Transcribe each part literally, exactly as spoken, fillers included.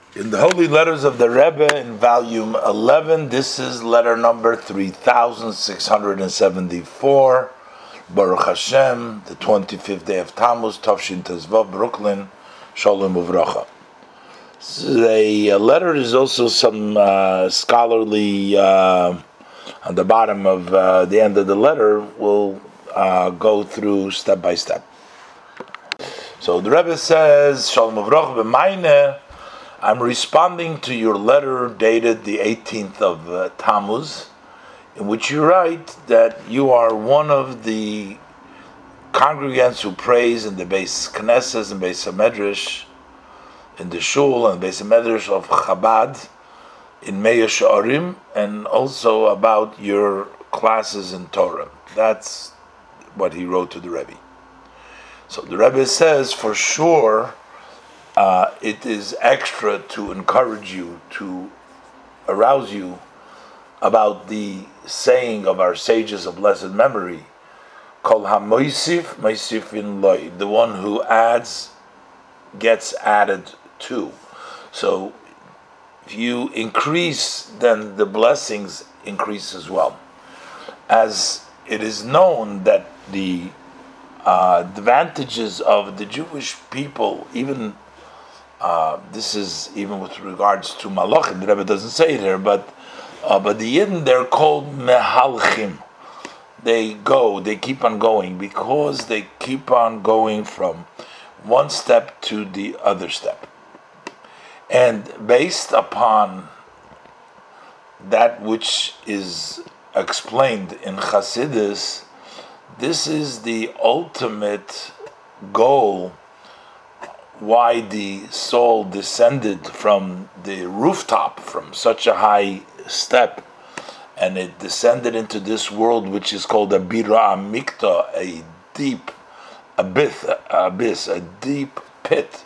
In the Holy Letters of the Rebbe in volume eleven, this is letter number three thousand six hundred seventy-four, Baruch Hashem, the twenty-fifth day of Tammuz, Tafshin Tezvav, Brooklyn, Shalom Uvracha. The letter is also some uh, scholarly, uh, on the bottom of uh, the end of the letter, will uh, go through step by step. So the Rebbe says, Shalom Uvracha, B'mayne, I'm responding to your letter dated the eighteenth of uh, Tammuz, in which you write that you are one of the congregants who prays in the Beis Knesset and Beis HaMedrash, in the Shul and Beis HaMedrash of Chabad, in Mea She'arim, and also about your classes in Torah. That's what he wrote to the Rebbe. So the Rebbe says, for sure, Uh, it is extra to encourage you, to arouse you about the saying of our sages of blessed memory, Kol ha-moisif, moisifin loy, the one who adds gets added to. So if you increase, then the blessings increase as well. As it is known that the uh, advantages of the Jewish people, even Uh, this is even with regards to Malachim. The Rebbe doesn't say it here, but uh, but the Yidden, they're called Mehalchim. They go, they keep on going, because they keep on going from one step to the other step. And based upon that which is explained in Chassidus, this is the ultimate goal why the soul descended from the rooftop, from such a high step, and it descended into this world which is called a Bira Amikta, a deep abyss, abyss, a deep pit.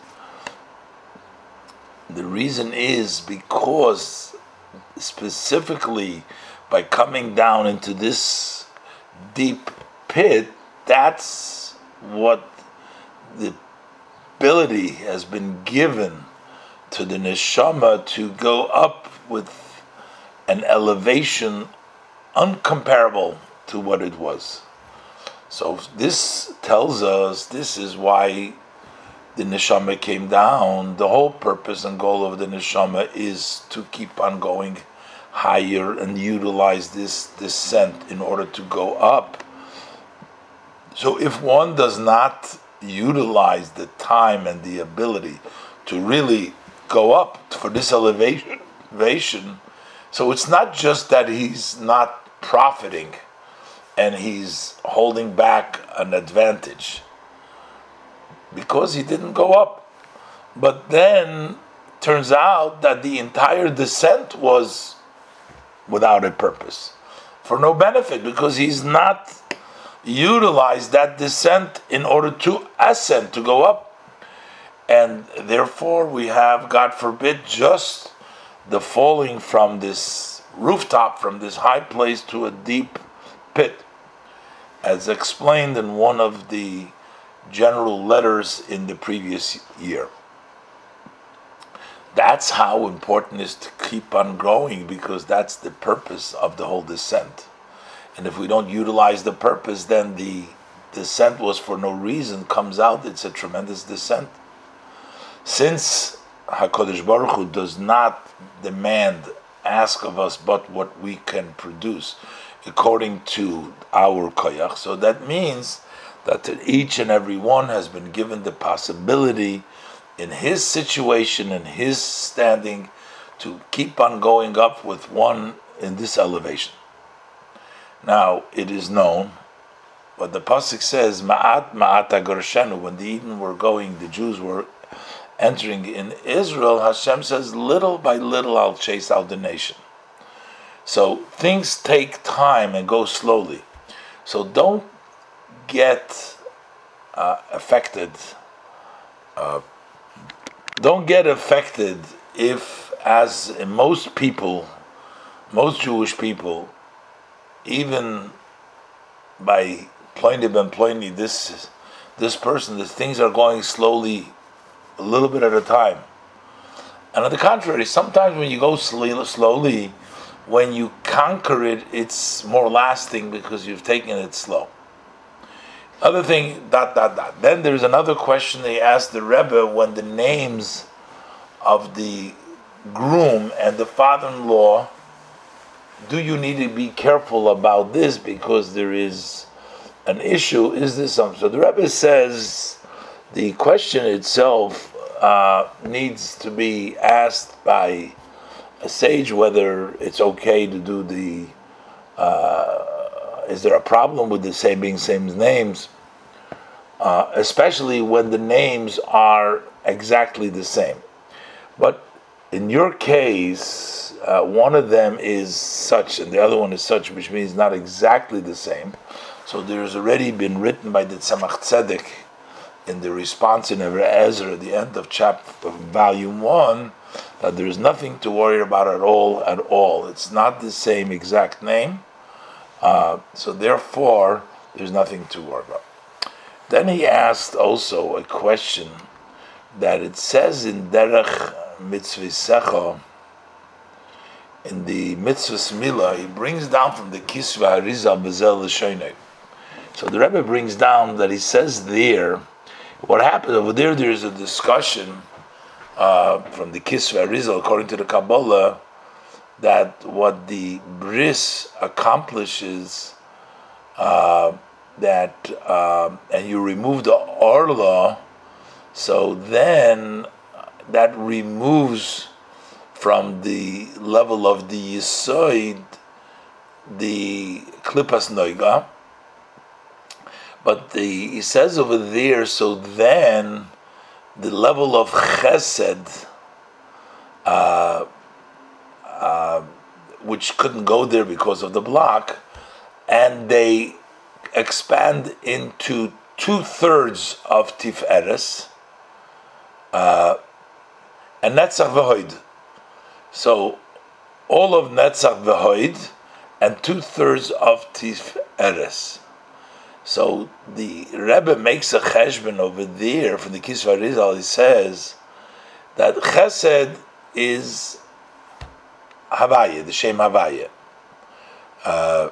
The reason is because specifically by coming down into this deep pit, that's what the ability has been given to the neshama to go up with an elevation uncomparable to what it was. So this tells us this is why the neshama came down. The whole purpose and goal of the neshama is to keep on going higher and utilize this descent in order to go up. So if one does not utilize the time and the ability to really go up for this elevation, elevation, so it's not just that he's not profiting and he's holding back an advantage because he didn't go up, but then turns out that the entire descent was without a purpose, for no benefit, because he's not utilize that descent in order to ascend, to go up. And therefore we have, God forbid, just the falling from this rooftop, from this high place to a deep pit, as explained in one of the general letters in the previous year. That's how important it is to keep on growing, because that's the purpose of the whole descent. And if we don't utilize the purpose, then the descent was for no reason, comes out, it's a tremendous descent. Since HaKadosh Baruch Hu does not demand, ask of us, but what we can produce according to our koyach, so that means that each and every one has been given the possibility in his situation, in his standing, to keep on going up with one in this elevation. Now, it is known, but the pasuk says, Ma'at ma'at agorshenu, when the Eden were going, the Jews were entering in Israel, Hashem says, little by little I'll chase out the nation. So things take time and go slowly. So don't get uh, affected. Uh, don't get affected if, as in most people, most Jewish people, even by Pliny ben Pliny, this this person, the things are going slowly, a little bit at a time. And on the contrary, sometimes when you go slowly, when you conquer it, it's more lasting because you've taken it slow. Other thing, dot, dot, dot. Then there's another question they asked the Rebbe when the names of the groom and the father-in-law, do you need to be careful about this because there is an issue? Is this something? So the Rebbe says the question itself uh, needs to be asked by a sage whether it's okay to do the. Uh, is there a problem with the same being same names, uh, especially when the names are exactly the same? But in your case, uh, one of them is such and the other one is such, which means not exactly the same. So there's already been written by the Tzemach Tzedek in the response in Evra Ezra at the end of chapter of volume one that there is nothing to worry about at all. At all, it's not the same exact name. Uh, so therefore, there's nothing to worry about. Then he asked also a question that it says in Derech Mitzvisecha, in the Mitzvahs Milah, he brings down from the Kisva Harizal Bezel L'Shoinei. So the Rebbe brings down that he says there, what happened over there, there is a discussion uh, from the Kisva Harizal, according to the Kabbalah, that what the bris accomplishes, uh, that uh, and you remove the orla, so then that removes from the level of the yisoid the klipas noiga. But the, he says over there, so then the level of chesed, uh, Uh, which couldn't go there because of the block, and they expand into two-thirds of Tiferes, uh, and Netzach v'Hoid. So all of Netzach v'Hoid and two-thirds of Tiferes. So the Rebbe makes a cheshbon over there from the Kisva Rizal. He says that Chesed is Havaya, the Shem Havaya, uh,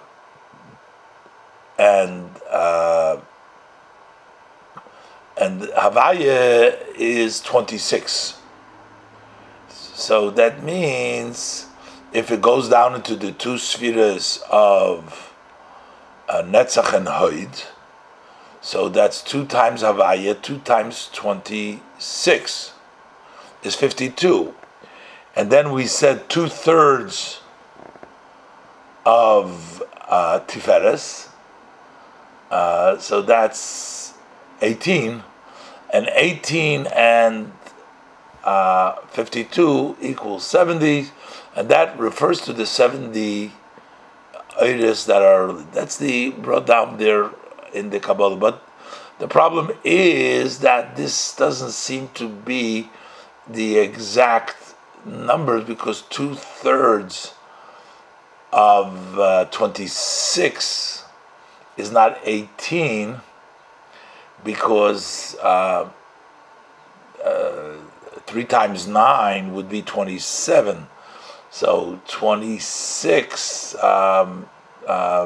and uh, and Havaya is twenty-six. So that means if it goes down into the two spheres of uh, Netzach and Hoid, so that's two times Havaya, two times twenty-six is fifty-two. And then we said two-thirds of uh, Tiferes, uh, so that's eighteen, and eighteen and uh, fifty-two equals seventy, and that refers to the seventy Eidos that are, that's the brought down there in the Kabbalah. But the problem is that this doesn't seem to be the exact numbers, because two thirds of uh, twenty-six is not eighteen, because uh, uh, three times nine would be twenty-seven. So twenty-six um, uh,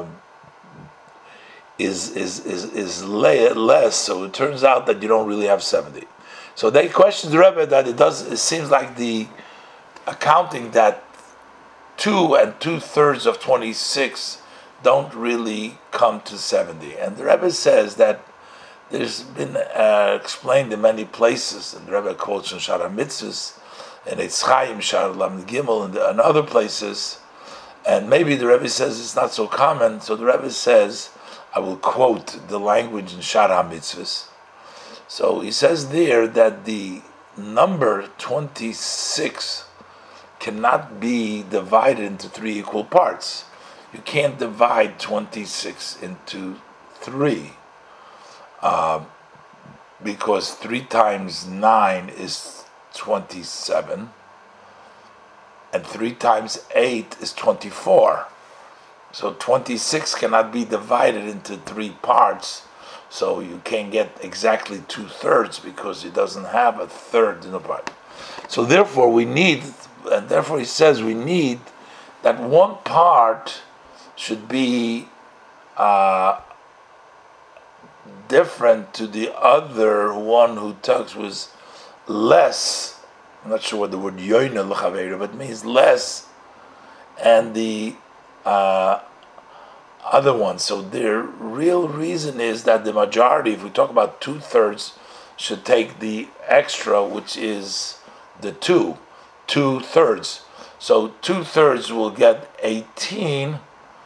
is is is is less. So it turns out that you don't really have seventy. So they questioned the Rebbe that it does. It seems like the accounting that two and two thirds of twenty-six don't really come to seventy. And the Rebbe says that there's been uh, explained in many places, and the Rebbe quotes from Shara Mitzvahs, and Eitz Chaim, Shara Lamed Gimel, and, and other places, and maybe the Rebbe says it's not so common, so the Rebbe says, I will quote the language in Shara Mitzvahs. So he says there that the number twenty-six cannot be divided into three equal parts. You can't divide twenty-six into three, uh, because three times nine is twenty-seven, and three times eight is twenty-four. So twenty-six cannot be divided into three parts, so you can't get exactly two thirds because it doesn't have a third in the part. So therefore we need, and therefore he says we need that one part should be uh, different to the other one who talks was less. I'm not sure what the word yoina l'chaveira, but it means less, and the uh, other one. So the real reason is that the majority, if we talk about two thirds, should take the extra, which is the two, two thirds. So two thirds will get eighteen,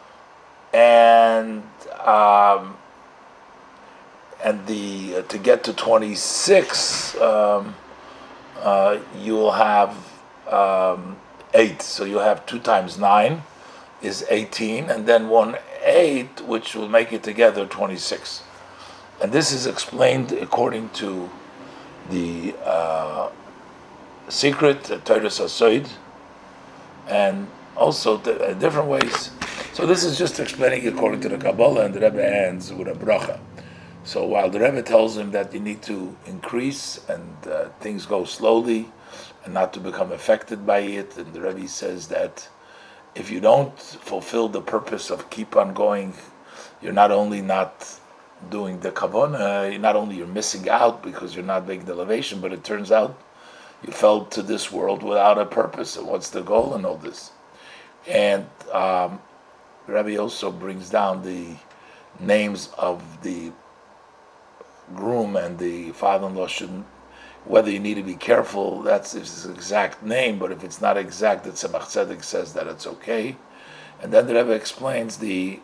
and um, and the uh, to get to twenty-six, um, uh, you will have um, eight. So you have two times nine is eighteen, and then one eight, which will make it together twenty-six. And this is explained according to the uh, secret uh, Toras HaSod, and also the, uh, different ways. So this is just explaining according to the Kabbalah, and the Rebbe ends with a bracha. So while the Rebbe tells him that you need to increase and uh, things go slowly and not to become affected by it, and the Rebbe says that if you don't fulfill the purpose of keep on going, you're not only not doing the kavanah, not only you're missing out because you're not making the elevation, but it turns out you fell to this world without a purpose. And what's the goal in all this? And um, Rabbi also brings down the names of the groom and the father-in-law. Shouldn't, whether you need to be careful, that's if it's the exact name, but if it's not exact, the Tzemach Tzedek says that it's okay. And then the Rebbe explains the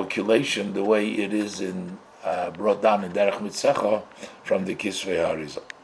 calculation the way it is in uh, brought down in Derech Mitzecha from the Kisvei HaArizal.